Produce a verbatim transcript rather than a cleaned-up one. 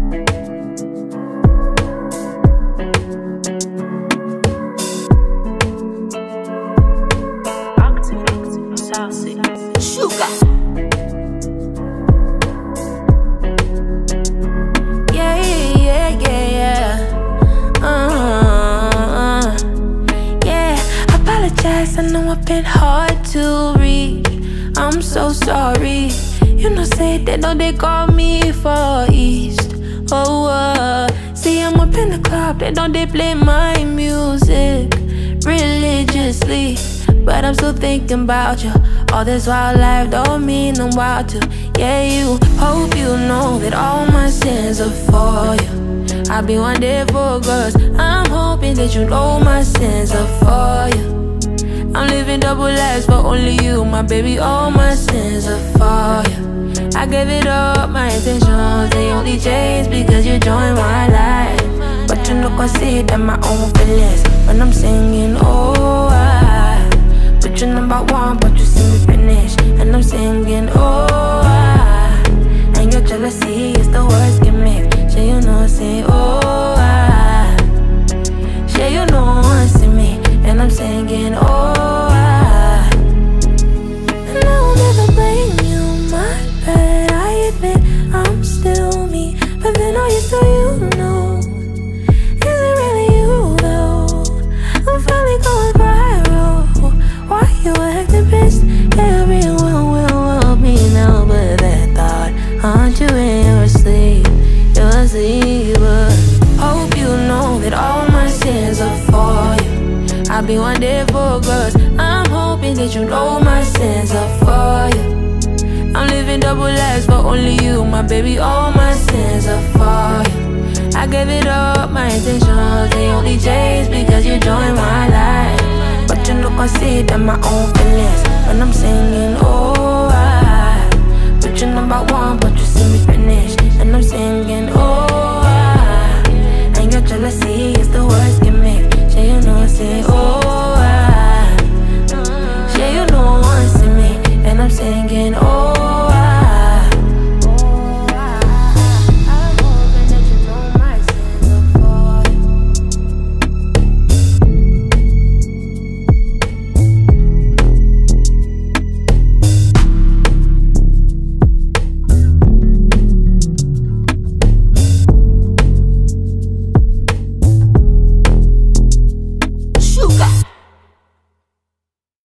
Sugar. Yeah, yeah, yeah, yeah. Uh, yeah. Apologize, I know I've been hard to read. I'm so sorry. You know, say they know they call me for East. Oh, uh, see, I'm up in the club, they know they play my music religiously. But I'm still thinking about you. All this wildlife don't mean I'm wild to. Yeah, you hope you know that all my sins are for you. I'll be one day for girls. I'm hoping that you know my sins are for you. I'm living double lives for only you, my baby. All my sins are for you. I gave it up, my intentions, they only changed because you joined my life. But you know, consider my own feelings when I'm singing, oh, I put you number one, but you see me finish. And I'm singing, oh, I, and your jealousy is the worst gimmick. Sure you know, say, oh, I, sure you know, I see me. And I'm singing, oh, I, and I will never blame you, my bad. I admit I'm still me, but then I used to, you know, is it really you though? I'm finally going viral. Why you acting pissed? Everyone will love me now, but that thought, aren't you in your sleep? You're asleep, but hope you know that all my sins are for you. I'll be one day for girls. I'm hoping that you know my sins are for you. I'm living double lives for only you, my baby. All my sins are for you. I gave it up, my intentions, they only changed because you joined my life. But you know, consider my own feelings when I'm singing, oh, I put you number one, but you see me finish. And I'm singing, oh, I, and your jealousy is the worst gimmick. So you know, say, oh,